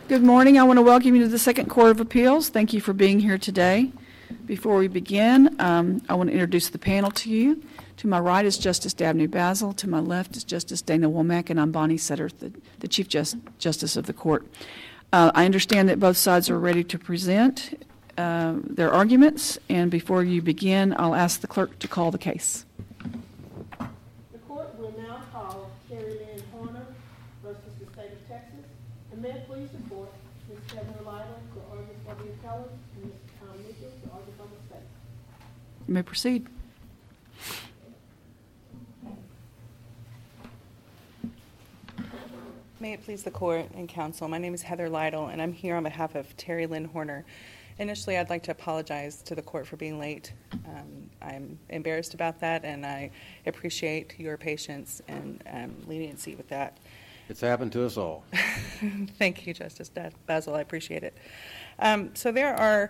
Good morning. I want to welcome you to the Second Court of Appeals. Thank you for being here today. Before we begin, I want to introduce the panel to you. To my right is Justice Dabney Basil. To my left is Justice Dana Womack, and I'm Bonnie Sutter, the Chief Justice of the Court. I understand that both sides are ready to present their arguments, and before you begin, I'll ask the clerk to call the case. The court will now call Terry Lynn Horner versus the State of Texas. And may it please the court, Ms. Heather Lytle to argue for the appellant, and Mr. Tom Mitchell to argue for the state. You may proceed. May it please the court and counsel, my name is Heather Lytle, and I'm here on behalf of Terry Lynn Horner. Initially, I'd like to apologize to the court for being late. I'm embarrassed about that, and I appreciate your patience and leniency with that. It's happened to us all. Thank you, Justice Basil. I appreciate it. So there are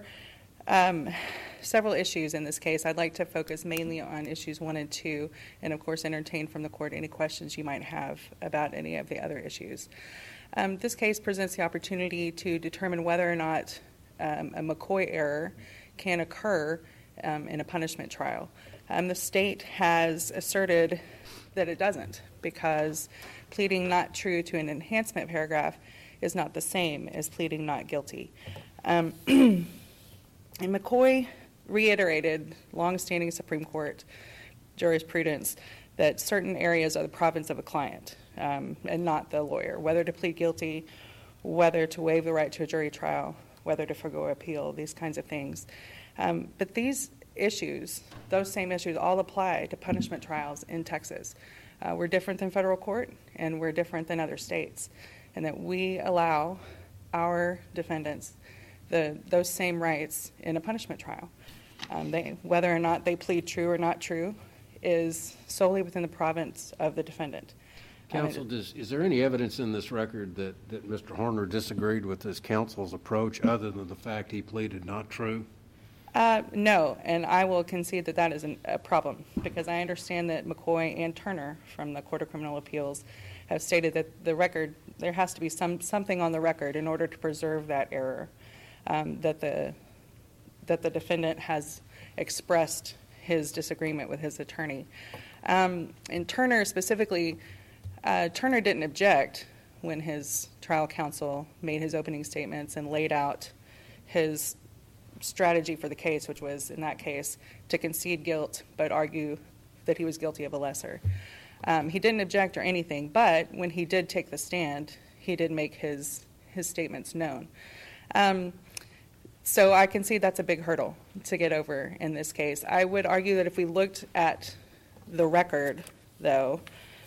several issues in this case. I'd like to focus mainly on issues 1 and 2, and of course entertain from the court any questions you might have about any of the other issues. This case presents the opportunity to determine whether or not a McCoy error can occur in a punishment trial. The state has asserted that it doesn't, because pleading not true to an enhancement paragraph is not the same as pleading not guilty. And McCoy reiterated longstanding Supreme Court jurisprudence that certain areas are the province of a client and not the lawyer, whether to plead guilty, whether to waive the right to a jury trial, whether to forgo appeal, these kinds of things. But these issues, those same issues, all apply to punishment trials in Texas. We're different than federal court, and we're different than other states, and that we allow our defendants those same rights in a punishment trial. Whether or not they plead true or not true is solely within the province of the defendant. Counsel, is there any evidence in this record that Mr. Horner disagreed with his counsel's approach other than the fact he pleaded not true? No, and I will concede that is a problem, because I understand that McCoy and Turner from the Court of Criminal Appeals have stated that there has to be something on the record in order to preserve that error, that the defendant has expressed his disagreement with his attorney. And Turner specifically, Turner didn't object when his trial counsel made his opening statements and laid out his strategy for the case, which was, in that case, to concede guilt but argue that he was guilty of a lesser. He didn't object or anything, but when he did take the stand, he did make his statements known. So I concede that's a big hurdle to get over in this case. I would argue that if we looked at the record, though,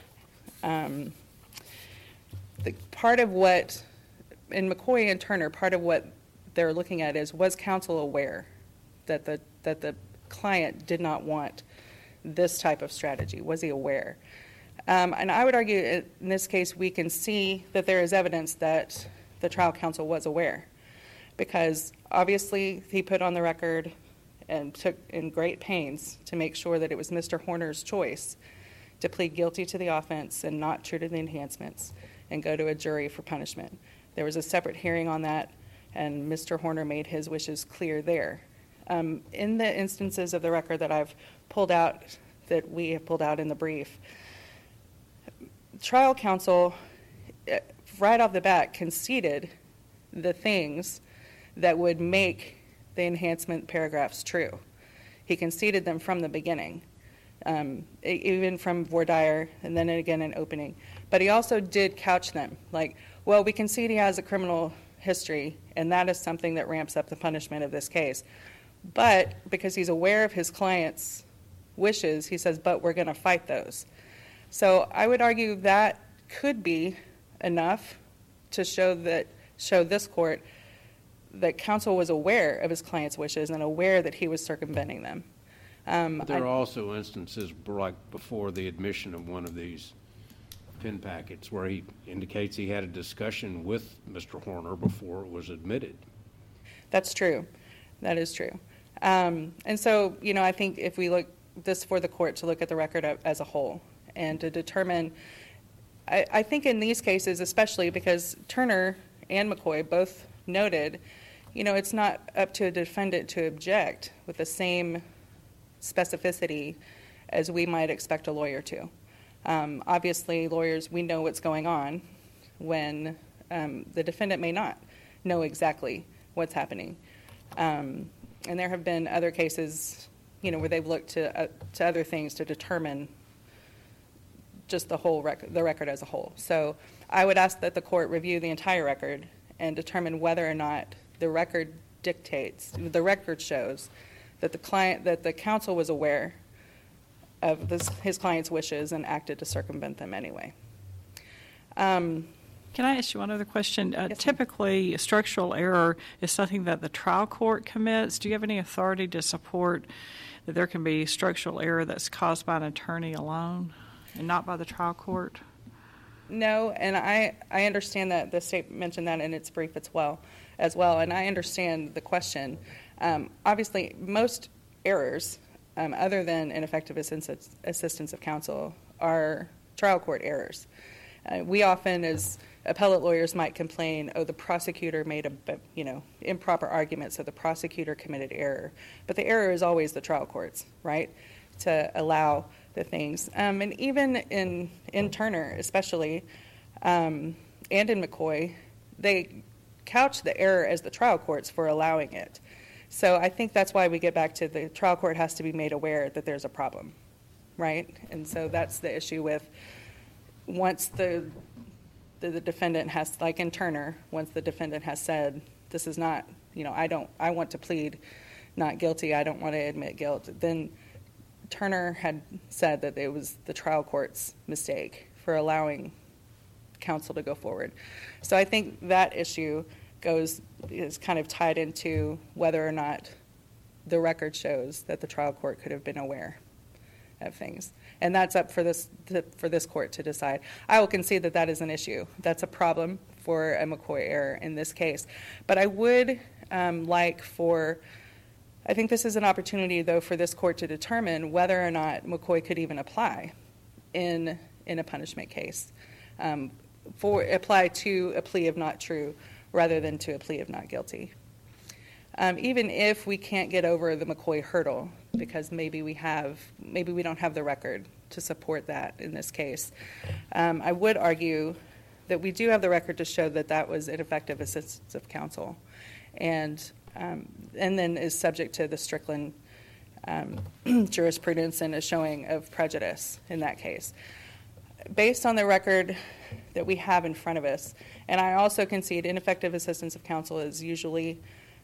part of what, in McCoy and Turner, part of what they're looking at is, was counsel aware that the client did not want this type of strategy? Was he aware? And I would argue in this case we can see that there is evidence that the trial counsel was aware, because obviously he put on the record and took in great pains to make sure that it was Mr. Horner's choice to plead guilty to the offense and not true to the enhancements and go to a jury for punishment. There was a separate hearing on that, and Mr. Horner made his wishes clear there. In the instances of the record that I've pulled out, that we have pulled out in the brief, trial counsel right off the bat conceded the things that would make the enhancement paragraphs true. He conceded them from the beginning, even from voir dire and then again in opening. But he also did couch them like, well, we concede he has a criminal history, and that is something that ramps up the punishment of this case. But because he's aware of his client's wishes, he says, but we're going to fight those. So I would argue that could be enough to show this court that counsel was aware of his client's wishes and aware that he was circumventing them. There are also instances like before the admission of one of these pin packets where he indicates he had a discussion with Mr. Horner before it was admitted. That's true. That is true. And so, I think if we look this for the court to look at the record as a whole and to determine, I think in these cases especially because Turner and McCoy both noted, it's not up to a defendant to object with the same specificity as we might expect a lawyer to. Obviously, lawyers, we know what's going on when the defendant may not know exactly what's happening. And there have been other cases, where they've looked to other things to determine just the record as a whole. So I would ask that the court review the entire record and determine whether or not the record shows that the counsel was aware of his client's wishes and acted to circumvent them anyway. Can I ask you one other question? Yes, typically, structural error is something that the trial court commits. Do you have any authority to support that there can be structural error that's caused by an attorney alone and not by the trial court? No, and I understand that the state mentioned that in its brief as well, and I understand the question. Obviously, most errors, other than ineffective assistance of counsel, are trial court errors. We often, as appellate lawyers, might complain, the prosecutor made improper argument, so the prosecutor committed error. But the error is always the trial court's, right, to allow the things. And even in Turner, especially, and in McCoy, they couch the error as the trial court's for allowing it. So I think that's why we get back to the trial court has to be made aware that there's a problem, right? And so that's the issue with once the defendant has, like in Turner, once the defendant has said, this is not, I want to plead not guilty, I don't want to admit guilt, then Turner had said that it was the trial court's mistake for allowing counsel to go forward. So I think that issue is kind of tied into whether or not the record shows that the trial court could have been aware of things. And that's up for this court to decide. I will concede that that is an issue. That's a problem for a McCoy error in this case. But I would I think this is an opportunity, though, for this court to determine whether or not McCoy could even apply in a punishment case, apply to a plea of not true rather than to a plea of not guilty. Even if we can't get over the McCoy hurdle, because maybe we don't have the record to support that in this case, I would argue that we do have the record to show that that was ineffective assistance of counsel, and then is subject to the Strickland jurisprudence and a showing of prejudice in that case. Based on the record that we have in front of us, and I also concede ineffective assistance of counsel is usually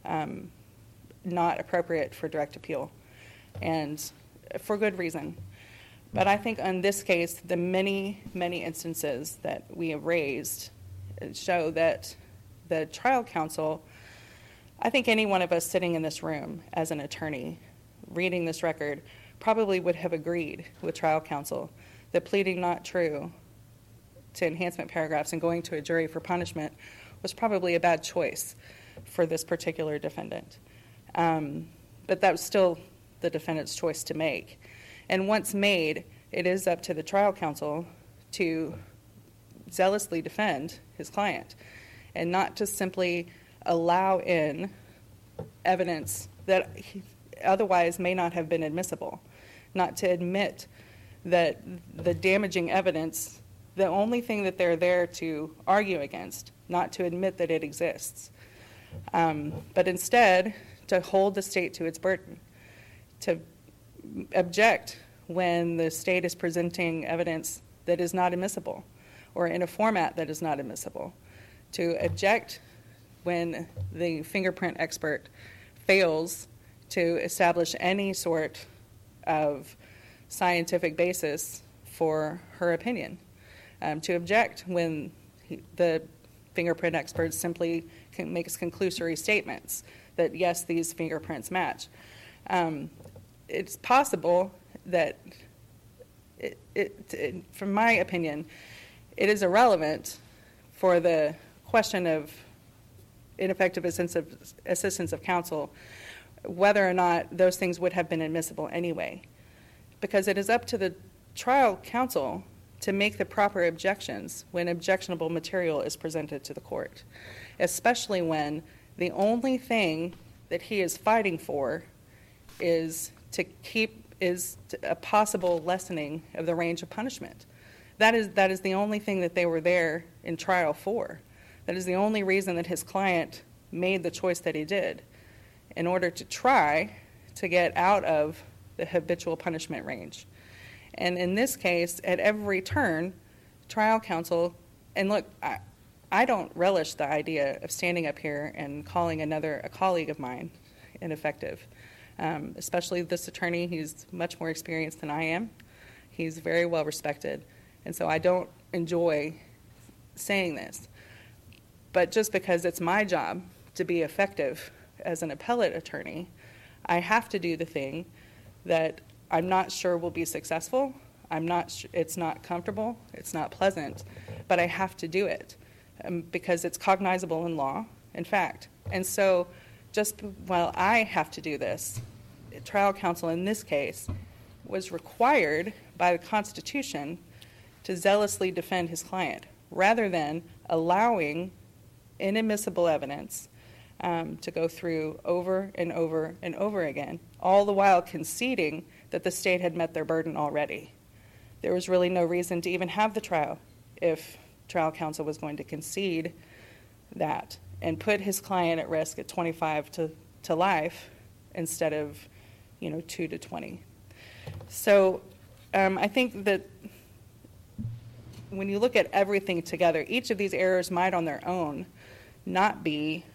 not appropriate for direct appeal, and for good reason. But I think on this case, the many, many instances that we have raised show that the trial counsel, I think any one of us sitting in this room as an attorney reading this record probably would have agreed with trial counsel that pleading not true to enhancement paragraphs and going to a jury for punishment was probably a bad choice for this particular defendant. But that was still the defendant's choice to make. And once made, it is up to the trial counsel to zealously defend his client and not to simply allow in evidence that otherwise may not have been admissible, not to admit that the damaging evidence, the only thing that they're there to argue against, not to admit that it exists, but instead to hold the state to its burden, to object when the state is presenting evidence that is not admissible or in a format that is not admissible, to object when the fingerprint expert fails to establish any sort of scientific basis for her opinion, to object when the fingerprint expert simply makes conclusory statements that, yes, these fingerprints match. It's possible that, from my opinion, it is irrelevant for the question of ineffective assistance of counsel whether or not those things would have been admissible anyway, because it is up to the trial counsel to make the proper objections when objectionable material is presented to the court, especially when the only thing that he is fighting for is a possible lessening of the range of punishment. That is the only thing that they were there in trial for. That is the only reason that his client made the choice that he did, in order to try to get out of the habitual punishment range. And in this case, at every turn, trial counsel, and look, I don't relish the idea of standing up here and calling a colleague of mine ineffective, especially this attorney. He's much more experienced than I am. He's very well respected, and so I don't enjoy saying this. But just because it's my job to be effective as an appellate attorney, I have to do the thing that I'm not sure will be successful. It's not comfortable. It's not pleasant, but I have to do it because it's cognizable in law, in fact. And so just while I have to do this, trial counsel in this case was required by the Constitution to zealously defend his client rather than allowing inadmissible evidence to go through over and over and over again, all the while conceding that the state had met their burden already. There was really no reason to even have the trial if trial counsel was going to concede that and put his client at risk at 25 to life instead of 2 to 20. So I think that when you look at everything together, each of these errors might on their own not meet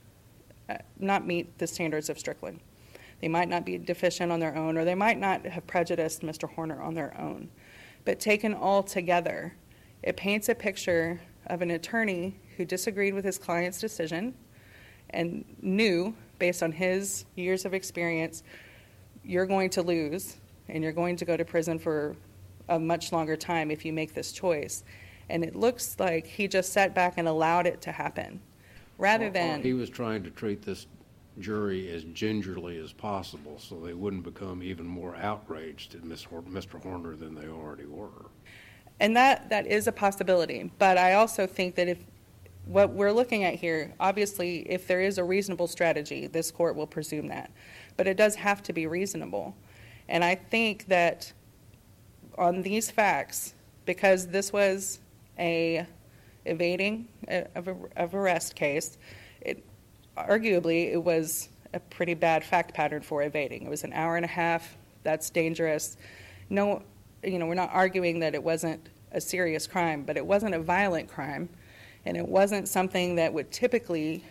the standards of Strickland. They might not be deficient on their own, or they might not have prejudiced Mr. Horner on their own. But taken all together, it paints a picture of an attorney who disagreed with his client's decision and knew, based on his years of experience, you're going to lose and you're going to go to prison for a much longer time if you make this choice. And it looks like he just sat back and allowed it to happen, rather than... He was trying to treat this jury as gingerly as possible so they wouldn't become even more outraged at Mr. Horner than they already were. And that is a possibility. But I also think that if what we're looking at here, obviously, if there is a reasonable strategy, this court will presume that. But it does have to be reasonable. And I think that on these facts, because this was a evading of arrest case, arguably it was a pretty bad fact pattern for evading. It was an hour and a half. That's dangerous. No, we're not arguing that it wasn't a serious crime, but it wasn't a violent crime, and it wasn't something that would typically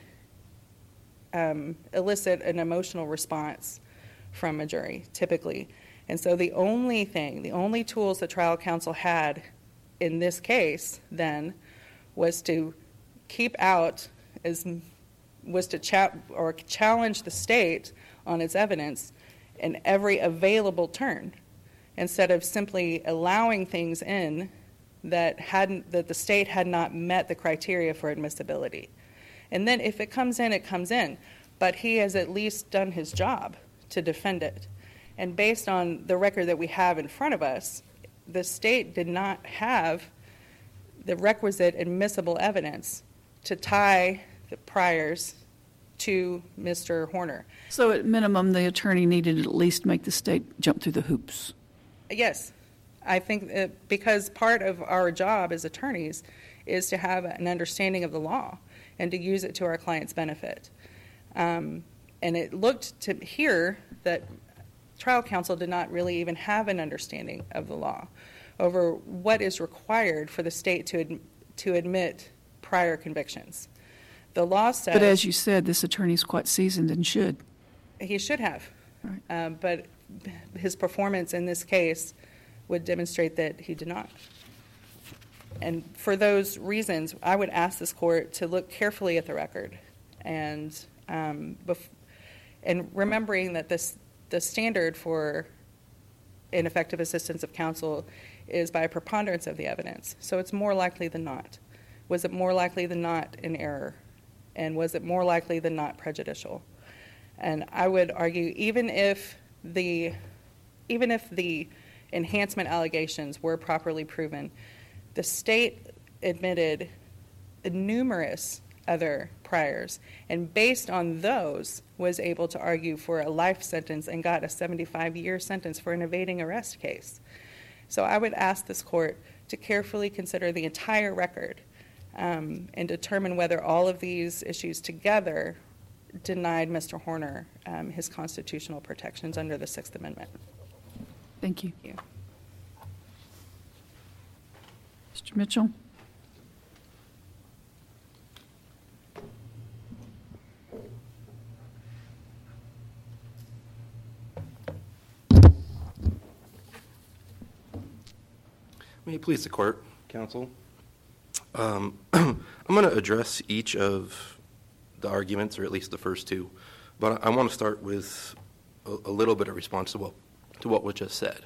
elicit an emotional response from a jury, typically. And so the only tools that trial counsel had in this case then was to challenge the state on its evidence in every available turn, instead of simply allowing things in that the state had not met the criteria for admissibility. And then if it comes in, it comes in. But he has at least done his job to defend it. And based on the record that we have in front of us, the state did not have the requisite admissible evidence to tie the priors to Mr. Horner. So at minimum, the attorney needed to at least make the state jump through the hoops. Yes. I think because part of our job as attorneys is to have an understanding of the law and to use it to our client's benefit. And it looked to here that trial counsel did not really even have an understanding of the law over what is required for the state to admit prior convictions. The law says... But as you said, this attorney is quite seasoned and should. He should have. Right. But his performance in this case would demonstrate that he did not. And for those reasons, I would ask this court to look carefully at the record and remembering that the standard for ineffective assistance of counsel is by a preponderance of the evidence. So it's more likely than not. Was it more likely than not an error? And was it more likely than not prejudicial? And I would argue even if the enhancement allegations were properly proven. The state admitted numerous other priors, and based on those was able to argue for a life sentence and got a 75-year sentence for an evading arrest case. So I would ask this court to carefully consider the entire record and determine whether all of these issues together denied Mr. Horner his constitutional protections under the Sixth Amendment. Thank you. Thank you. Mr. Mitchell? May it please the court, counsel. I'm going to address each of the arguments, or at least the first two, but I want to start with a little bit of response to what was just said.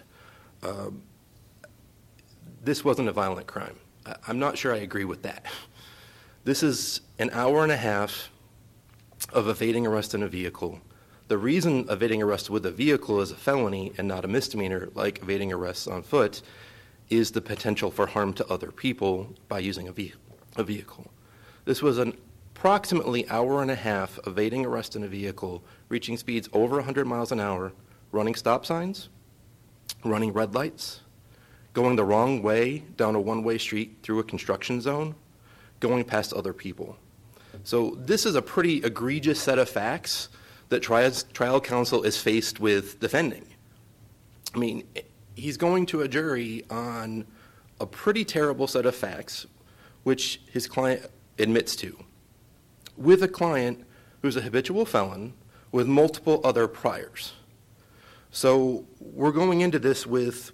This wasn't a violent crime. I'm not sure I agree with that. This is an hour and a half of evading arrest in a vehicle. The reason evading arrest with a vehicle is a felony and not a misdemeanor, like evading arrests on foot, is the potential for harm to other people by using a vehicle. This was an approximately hour and a half evading arrest in a vehicle, reaching speeds over 100 miles an hour, running stop signs, running red lights, going the wrong way down a one-way street through a construction zone, going past other people. So this is a pretty egregious set of facts that trial counsel is faced with defending. I mean, he's going to a jury on a pretty terrible set of facts, which his client admits to, with a client who's a habitual felon with multiple other priors. So we're going into this with,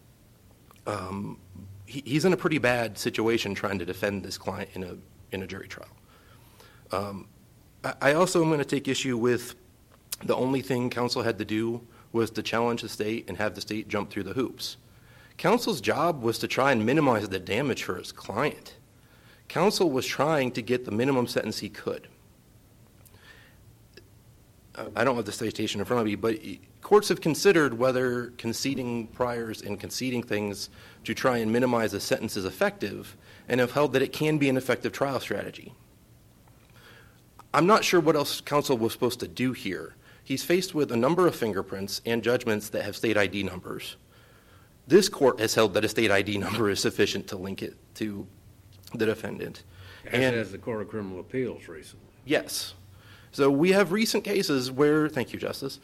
he's in a pretty bad situation trying to defend this client in a jury trial. I also am going to take issue with the only thing counsel had to do was to challenge the state and have the state jump through the hoops. Counsel's job was to try and minimize the damage for his client. Counsel was trying to get the minimum sentence he could. I don't have the citation in front of me, but courts have considered whether conceding priors and conceding things to try and minimize a sentence is effective, and have held that it can be an effective trial strategy. I'm not sure what else counsel was supposed to do here. He's faced with a number of fingerprints and judgments that have state ID numbers. This court has held that a state ID number is sufficient to link it to the defendant. As has the Court of Criminal Appeals recently. Yes. So we have recent cases where, thank you, Justice,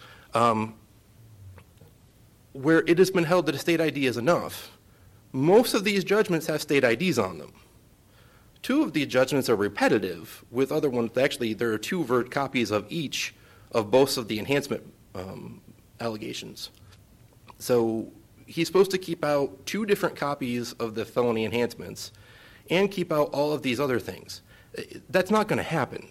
where it has been held that a state ID is enough. Most of these judgments have state IDs on them. Two of the judgments are repetitive, with other ones, actually there are two copies of each of both of the enhancement allegations. So he's supposed to keep out two different copies of the felony enhancements and keep out all of these other things. That's not going to happen.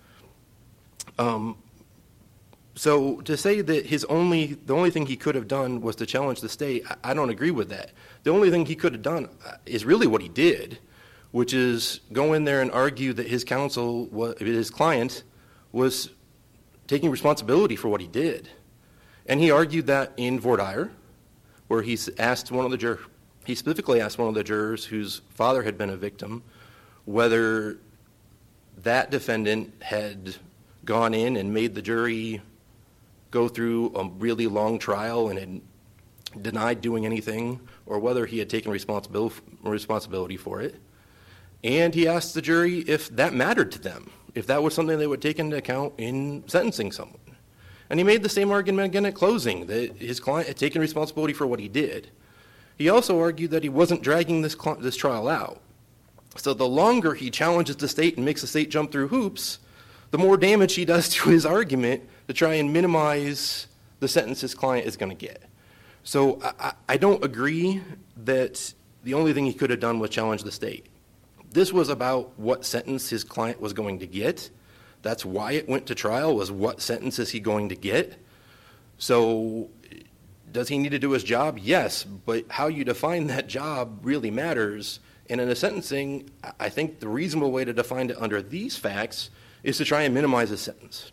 So to say that the only thing he could have done was to challenge the state, I don't agree with that. The only thing he could have done is really what he did, which is go in there and argue that his client was taking responsibility for what he did. And he argued that in voir dire, where he specifically asked one of the jurors whose father had been a victim whether that defendant had gone in and made the jury go through a really long trial and had denied doing anything, or whether he had taken responsibility for it. And he asked the jury if that mattered to them, if that was something they would take into account in sentencing someone. And he made the same argument again at closing, that his client had taken responsibility for what he did. He also argued that he wasn't dragging this trial out. So the longer he challenges the state and makes the state jump through hoops, the more damage he does to his argument to try and minimize the sentence his client is going to get. So I don't agree that the only thing he could have done was challenge the state. This was about what sentence his client was going to get. That's why it went to trial, was what sentence is he going to get. So does he need to do his job? Yes, but how you define that job really matters. And in a sentencing, I think the reasonable way to define it under these facts is to try and minimize the sentence.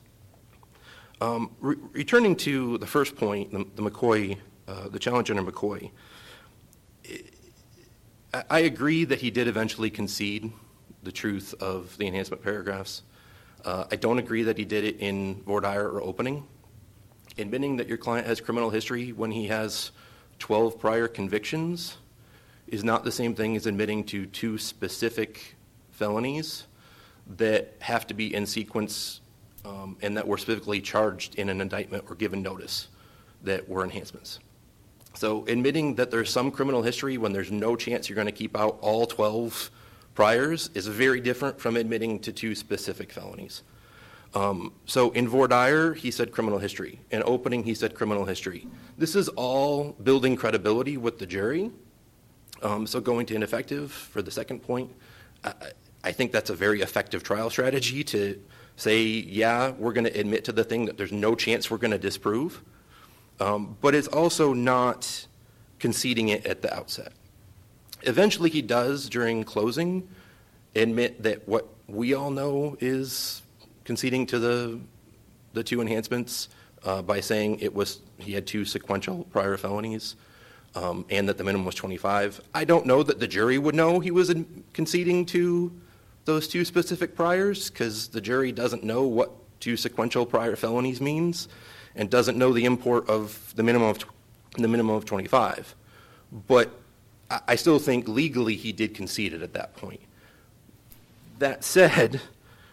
Returning to the first point, the McCoy, the challenge under McCoy, I agree that he did eventually concede the truth of the enhancement paragraphs. I don't agree that he did it in voir dire or opening. Admitting that your client has criminal history when he has 12 prior convictions is not the same thing as admitting to 2 specific felonies that have to be in sequence and that were specifically charged in an indictment or given notice that were enhancements. So admitting that there's some criminal history when there's no chance you're going to keep out all 12 priors is very different from admitting to 2 specific felonies. So in voir dire, he said criminal history. In opening, he said criminal history. This is all building credibility with the jury. So going to ineffective for the second point, I think that's a very effective trial strategy to say, yeah, we're going to admit to the thing that there's no chance we're going to disprove. But it's also not conceding it at the outset. Eventually he does, during closing, admit that what we all know is conceding to the 2 enhancements by saying he had 2 sequential prior felonies and that the minimum was 25. I don't know that the jury would know he was conceding to those 2 specific priors because the jury doesn't know what 2 sequential prior felonies means and doesn't know the import of the minimum of 25. But I still think legally he did concede it at that point. That said,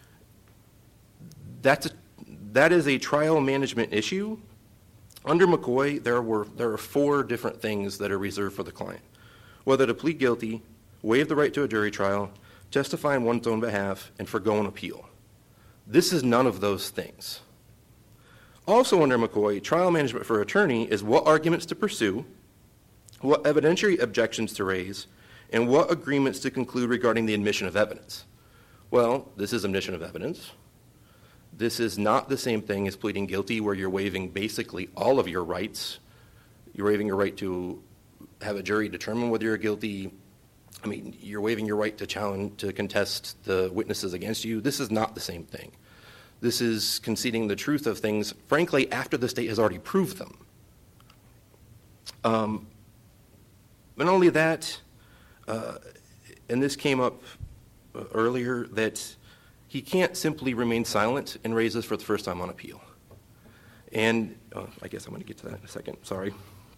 that is a trial management issue. Under McCoy, there are 4 different things that are reserved for the client: whether to plead guilty, waive the right to a jury trial, testify on one's own behalf, and forgo an appeal. This is none of those things. Also under McCoy, trial management for attorney is what arguments to pursue, what evidentiary objections to raise, and what agreements to conclude regarding the admission of evidence. Well, this is admission of evidence. This is not the same thing as pleading guilty, where you're waiving basically all of your rights. You're waiving your right to have a jury determine whether you're guilty. You're waiving your right to contest the witnesses against you. This is not the same thing. This is conceding the truth of things, frankly, after the state has already proved them. Not only that, and this came up earlier, that he can't simply remain silent and raise this for the first time on appeal. And I guess I'm going to get to that in a second. Sorry.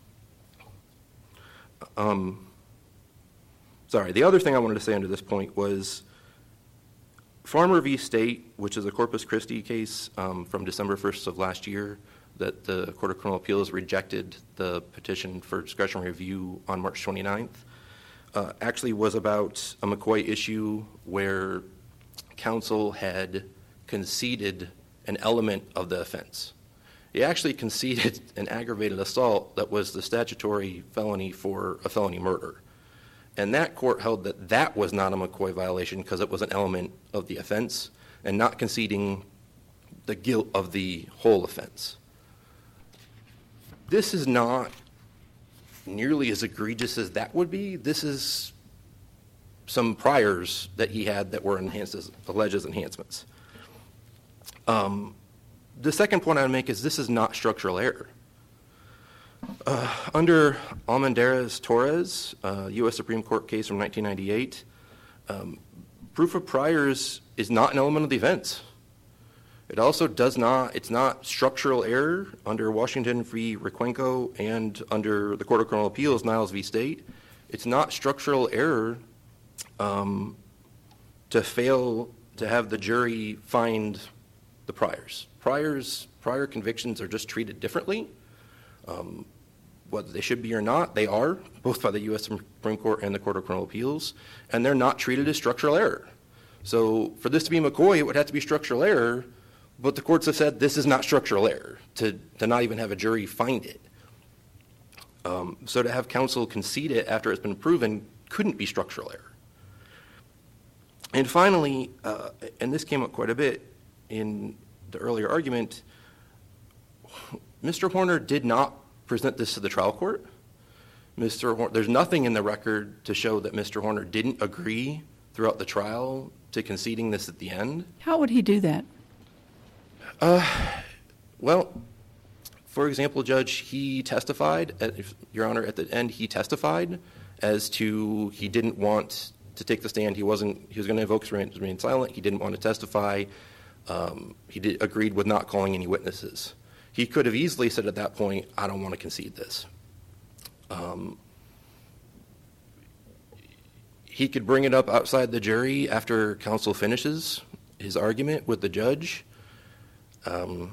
The other thing I wanted to say under this point was Farmer v. State, which is a Corpus Christi case from December 1st of last year, that the Court of Criminal Appeals rejected the petition for discretionary review on March 29th, actually was about a McCoy issue where counsel had conceded an element of the offense. He actually conceded an aggravated assault that was the statutory felony for a felony murder. And that court held that that was not a McCoy violation because it was an element of the offense and not conceding the guilt of the whole offense. This is not nearly as egregious as that would be. This is some priors that he had that were enhanced as alleged as enhancements. The second point I would make is this is not structural error. Under Almendarez-Torres, U.S. Supreme Court case from 1998, proof of priors is not an element of the offense. It also it's not structural error under Washington v. Requenco and under the Court of Criminal Appeals, Niles v. State. It's not structural error to fail to have the jury find the priors. Prior convictions are just treated differently. Whether they should be or not, they are, both by the U.S. Supreme Court and the Court of Criminal Appeals, and they're not treated as structural error. So for this to be McCoy, it would have to be structural error, but the courts have said this is not structural error, to not even have a jury find it. So to have counsel concede it after it's been proven couldn't be structural error. And finally, and this came up quite a bit in the earlier argument, Mr. Horner did not present this to the trial court. There's nothing in the record to show that Mr. Horner didn't agree throughout the trial to conceding this at the end. How would he do that? Well, for example, Judge, he testified, Your Honor, at the end he testified as to he didn't want to take the stand. He was going to invoke remain silent. He didn't want to testify. He agreed with not calling any witnesses. He could have easily said at that point, I don't want to concede this. He could bring it up outside the jury after counsel finishes his argument with the judge. I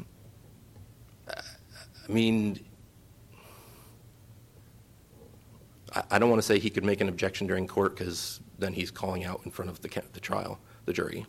mean, I don't want to say he could make an objection during court because then he's calling out in front of the trial, the jury.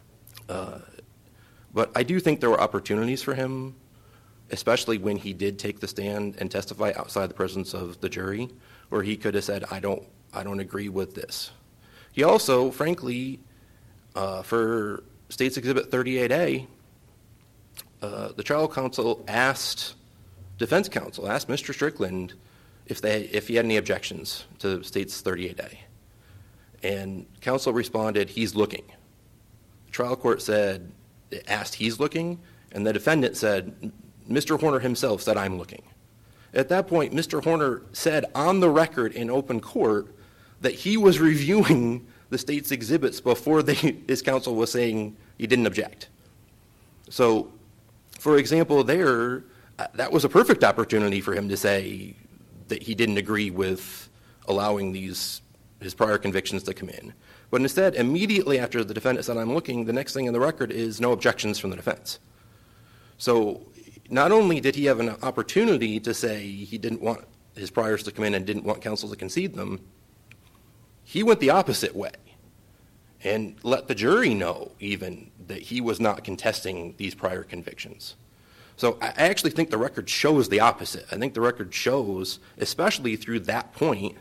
But I do think there were opportunities for him, especially when he did take the stand and testify outside the presence of the jury, where he could have said, I don't agree with this. He also, frankly, for State's Exhibit 38A, the trial counsel asked defense counsel, asked Mr. Strickland if he had any objections to State's 38A. And counsel responded, he's looking. The trial court asked he's looking, and the defendant said, Mr. Horner himself said, I'm looking. At that point, Mr. Horner said on the record in open court that he was reviewing the State's exhibits before his counsel was saying he didn't object. So, for example, that was a perfect opportunity for him to say that he didn't agree with allowing his prior convictions to come in. But instead, immediately after the defendant said, I'm looking, the next thing in the record is no objections from the defense. So not only did he have an opportunity to say he didn't want his priors to come in and didn't want counsel to concede them, he went the opposite way and let the jury know even that he was not contesting these prior convictions. So I actually think the record shows the opposite. I think the record shows, especially through that point,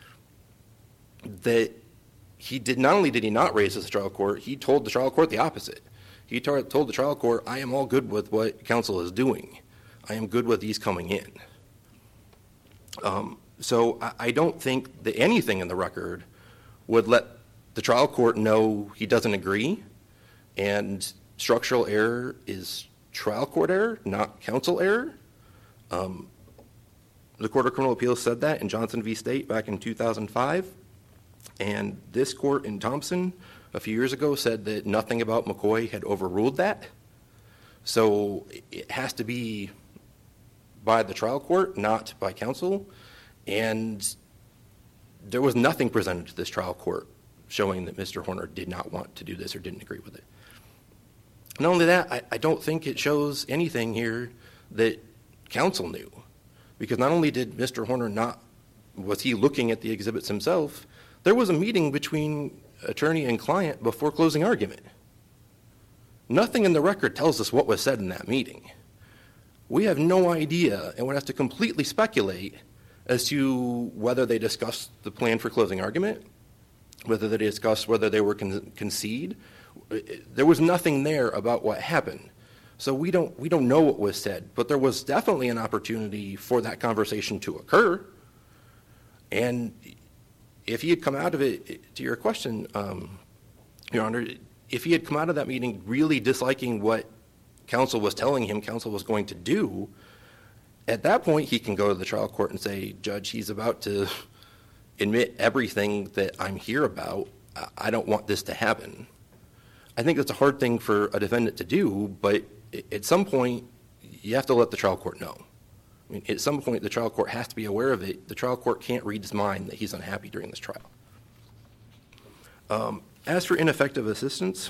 that not only did he not raise this to the trial court, he told the trial court the opposite. He told the trial court, I am all good with what counsel is doing. I am good with these coming in. So I don't think that anything in the record would let the trial court know he doesn't agree, and structural error is trial court error, not counsel error. The Court of Criminal Appeals said that in Johnson v. State back in 2005. And this court in Thompson a few years ago said that nothing about McCoy had overruled that. So it has to be by the trial court, not by counsel. And there was nothing presented to this trial court showing that Mr. Horner did not want to do this or didn't agree with it. Not only that, I don't think it shows anything here that counsel knew. Because not only did Mr. Horner was he looking at the exhibits himself, there was a meeting between attorney and client before closing argument. Nothing in the record tells us what was said in that meeting. We have no idea and would have to completely speculate as to whether they discussed the plan for closing argument, whether they discussed whether they were concede. There was nothing there about what happened. So we don't know what was said, but there was definitely an opportunity for that conversation to occur. And if he had come out of it, to your question, Your Honor, if he had come out of that meeting really disliking what counsel was telling him counsel was going to do, at that point he can go to the trial court and say, Judge, he's about to admit everything that I'm here about. I don't want this to happen. I think that's a hard thing for a defendant to do, but at some point you have to let the trial court know. I mean, at some point, the trial court has to be aware of it. The trial court can't read his mind that he's unhappy during this trial. As for ineffective assistance,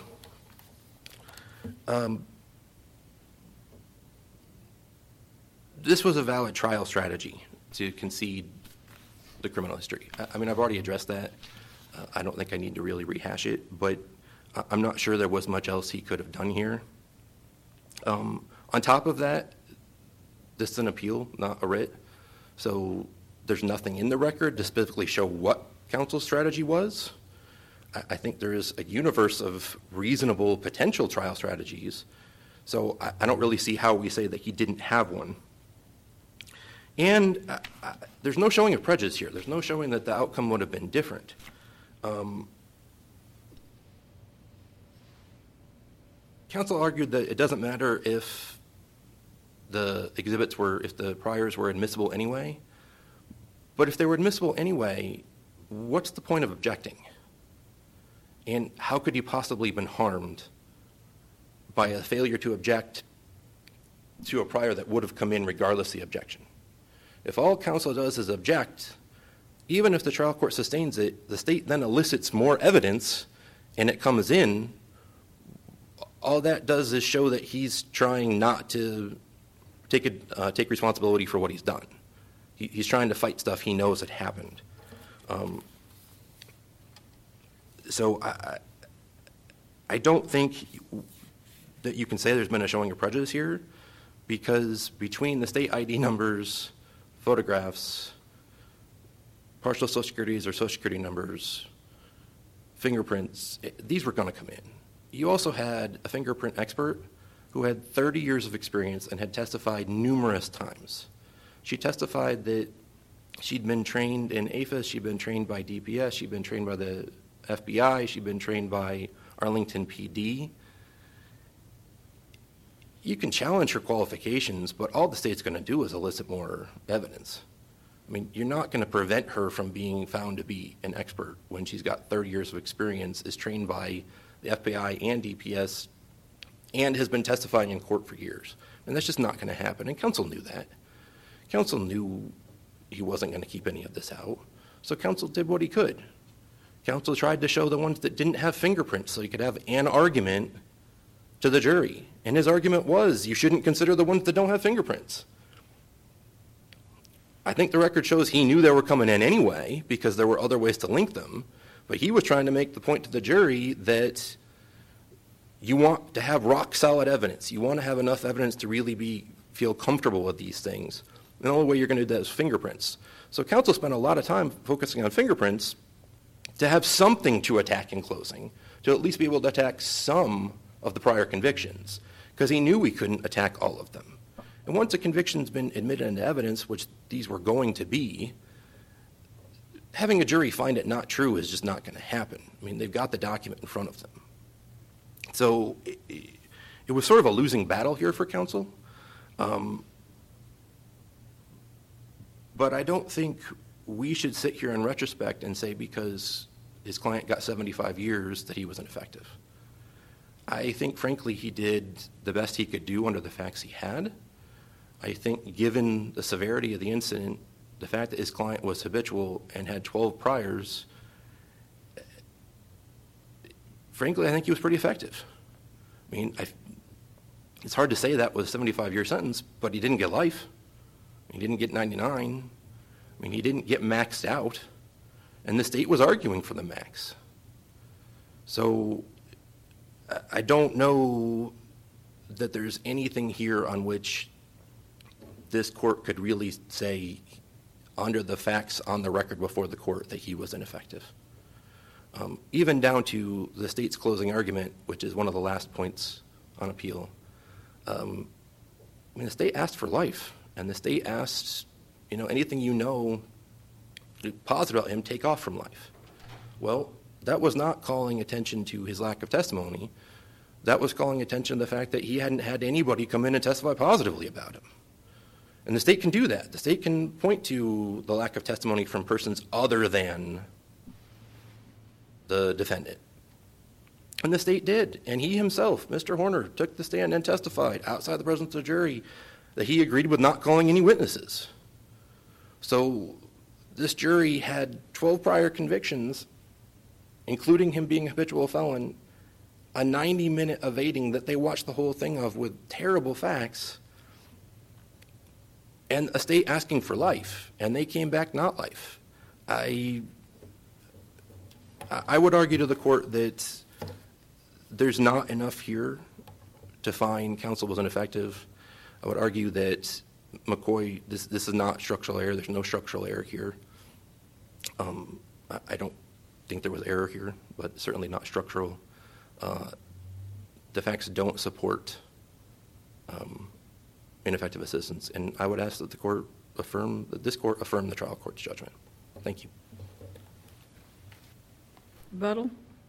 this was a valid trial strategy to concede the criminal history. I mean, I've already addressed that. I don't think I need to really rehash it, but I'm not sure there was much else he could have done here. On top of that, this is an appeal, not a writ. So there's nothing in the record to specifically show what counsel's strategy was. I think there is a universe of reasonable potential trial strategies. So I don't really see how we say that he didn't have one. And there's no showing of prejudice here. There's no showing that the outcome would have been different. Counsel argued that it doesn't matter if the priors were admissible anyway. But if they were admissible anyway, what's the point of objecting? And how could he possibly have been harmed by a failure to object to a prior that would have come in regardless of the objection? If all counsel does is object, even if the trial court sustains it, the state then elicits more evidence and it comes in, all that does is show that he's trying not to take responsibility for what he's done. He's trying to fight stuff he knows had happened. So I don't think that you can say there's been a showing of prejudice here, because between the state ID numbers, photographs, partial Social Securities or Social Security numbers, fingerprints, these were going to come in. You also had a fingerprint expert who had 30 years of experience and had testified numerous times. She testified that she'd been trained in APHIS, she'd been trained by DPS, she'd been trained by the FBI, she'd been trained by Arlington PD. You can challenge her qualifications, but all the state's going to do is elicit more evidence. I mean, you're not going to prevent her from being found to be an expert when she's got 30 years of experience, is trained by the FBI and DPS, and has been testifying in court for years. And that's just not going to happen. And counsel knew that. Counsel knew he wasn't going to keep any of this out. So counsel did what he could. Counsel tried to show the ones that didn't have fingerprints so he could have an argument to the jury. And his argument was, you shouldn't consider the ones that don't have fingerprints. I think the record shows he knew they were coming in anyway because there were other ways to link them. But he was trying to make the point to the jury that you want to have rock-solid evidence. You want to have enough evidence to really feel comfortable with these things. And the only way you're going to do that is fingerprints. So counsel spent a lot of time focusing on fingerprints to have something to attack in closing, to at least be able to attack some of the prior convictions, because he knew we couldn't attack all of them. And once a conviction's been admitted into evidence, which these were going to be, having a jury find it not true is just not going to happen. I mean, they've got the document in front of them. So it was sort of a losing battle here for counsel. But I don't think we should sit here in retrospect and say because his client got 75 years that he was ineffective. I think, frankly, he did the best he could do under the facts he had. I think given the severity of the incident, the fact that his client was habitual and had 12 priors, frankly, I think he was pretty effective. I mean, it's hard to say that was a 75-year sentence, but he didn't get life. He didn't get 99. I mean, he didn't get maxed out. And the state was arguing for the max. So I don't know that there's anything here on which this court could really say, under the facts on the record before the court, that he was ineffective. Even down to the state's closing argument, which is one of the last points on appeal. I mean, the state asked for life, and the state asked, anything positive about him, take off from life. Well, that was not calling attention to his lack of testimony. That was calling attention to the fact that he hadn't had anybody come in and testify positively about him. And the state can do that. The state can point to the lack of testimony from persons other than the defendant. And the state did. And he himself, Mr. Horner, took the stand and testified outside the presence of the jury that he agreed with not calling any witnesses. So this jury had 12 prior convictions, including him being a habitual felon, a 90-minute evading that they watched the whole thing of with terrible facts, and a state asking for life, and they came back not life. I would argue to the court that there's not enough here to find counsel was ineffective. I would argue that McCoy, this is not structural error. There's no structural error here. I don't think there was error here, but certainly not structural. The facts don't support ineffective assistance, and I would ask that this court affirm the trial court's judgment. Thank you. Buttle?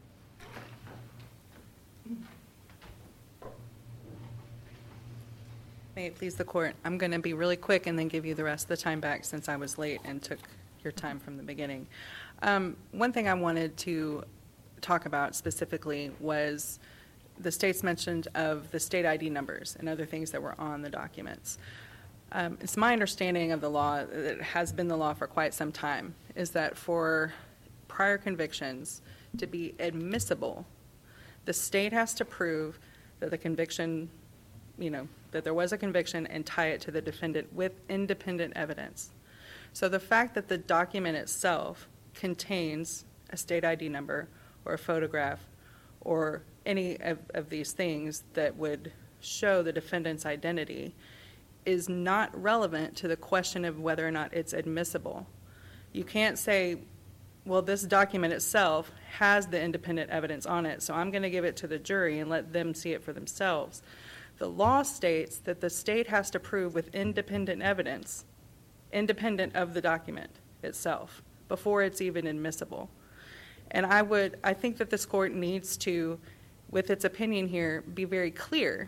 May it please the court, I'm going to be really quick and then give you the rest of the time back since I was late and took your time from the beginning. One thing I wanted to talk about specifically was the state's mention of the state ID numbers and other things that were on the documents. It's my understanding of the law, that it has been the law for quite some time, is that for prior convictions to be admissible, the state has to prove that the conviction, that there was a conviction and tie it to the defendant with independent evidence. So the fact that the document itself contains a state ID number or a photograph or any of these things that would show the defendant's identity is not relevant to the question of whether or not it's admissible. You can't say, well, this document itself has the independent evidence on it, so I'm going to give it to the jury and let them see it for themselves. The law states that the state has to prove with independent evidence, independent of the document itself, before it's even admissible. And I think that this court needs to, with its opinion here, be very clear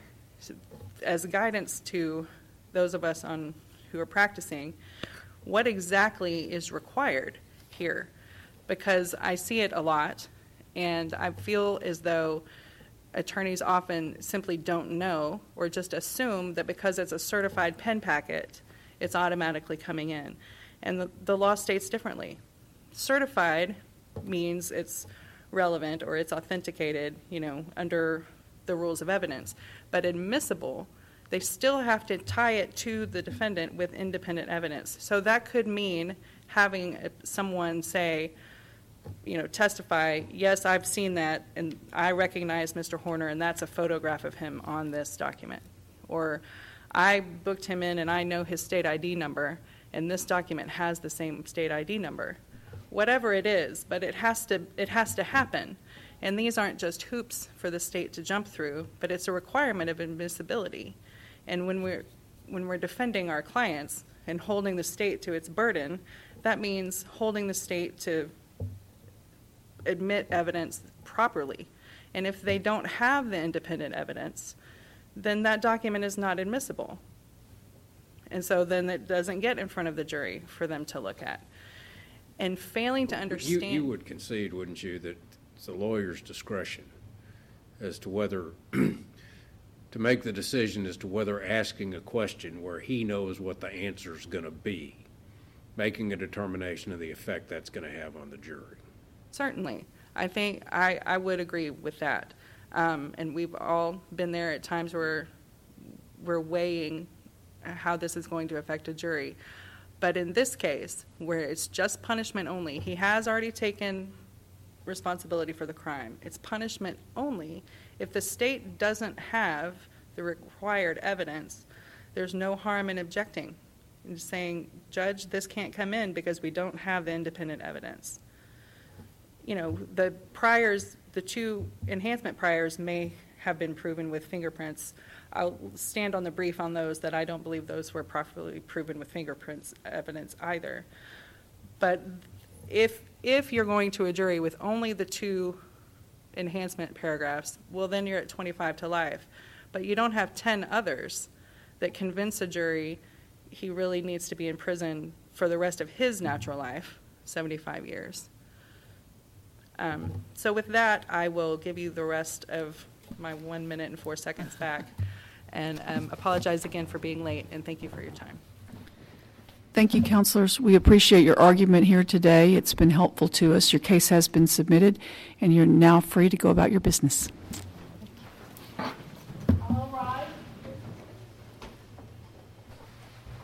as guidance to those of us who are practicing what exactly is required here. Because I see it a lot, and I feel as though attorneys often simply don't know or just assume that because it's a certified pen packet, it's automatically coming in. And the law states differently. Certified means it's relevant or it's authenticated, under the rules of evidence. But admissible, they still have to tie it to the defendant with independent evidence. So that could mean having someone say, testify, yes, I've seen that, and I recognize Mr. Horner, and that's a photograph of him on this document. Or I booked him in, and I know his state ID number, and this document has the same state ID number. Whatever it is, but it has to happen. And these aren't just hoops for the state to jump through, but it's a requirement of admissibility. And when we're defending our clients and holding the state to its burden, that means holding the state to admit evidence properly. And if they don't have the independent evidence, then that document is not admissible. And so then it doesn't get in front of the jury for them to look at. And failing to understand... You would concede, wouldn't you, that it's the lawyer's discretion as to whether... to make the decision as to whether asking a question where he knows what the answer is going to be, making a determination of the effect that's going to have on the jury. Certainly. I think I would agree with that. And we've all been there at times where we're weighing how this is going to affect a jury. But in this case, where it's just punishment only, he has already taken responsibility for the crime. It's punishment only. If the state doesn't have the required evidence, there's no harm in objecting and saying, Judge, this can't come in because we don't have the independent evidence. The two enhancement priors may have been proven with fingerprints. I'll stand on the brief on those that I don't believe those were properly proven with fingerprints evidence either. But if you're going to a jury with only the two enhancement paragraphs, well, then you're at 25 to life. But you don't have 10 others that convince a jury he really needs to be in prison for the rest of his natural life, 75 years. So with that, I will give you the rest of my 1 minute and 4 seconds back. And apologize again for being late, and thank you for your time. Thank you, counselors. We appreciate your argument here today. It's been helpful to us. Your case has been submitted, and you're now free to go about your business.